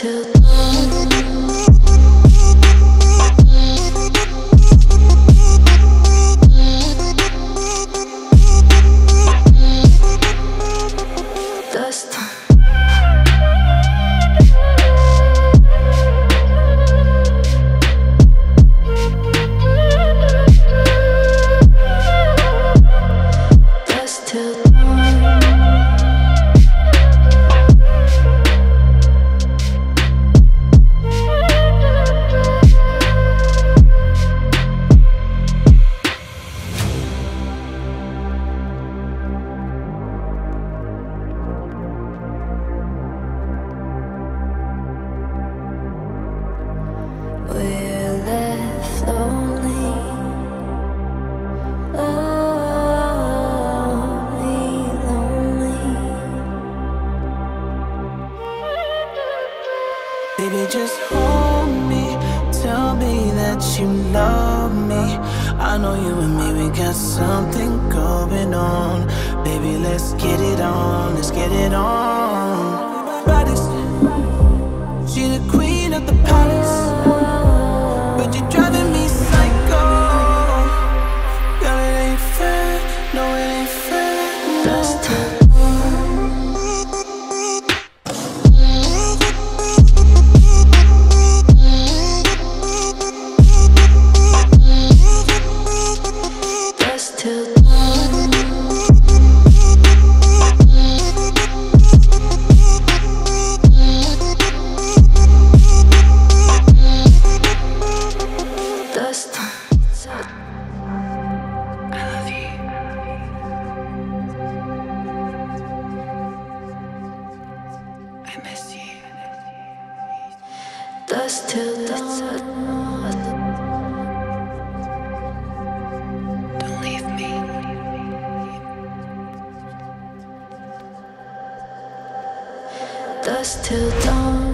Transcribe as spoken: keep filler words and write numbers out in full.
till dawn. Dust. Dust till dawn. We're left lonely, lonely, lonely. Baby, just hold me, tell me that you love me. I know you and me, we got something going on. Baby, let's get it on, let's get it on. Bodies, she the queen of the palace, but you're driving me psycho. Girl, it ain't fair, no, it ain't fair, no. Dust till Dust till dawn. Dust. I love you. I miss you. Dust till dawn. Don't leave me. Dust till dawn.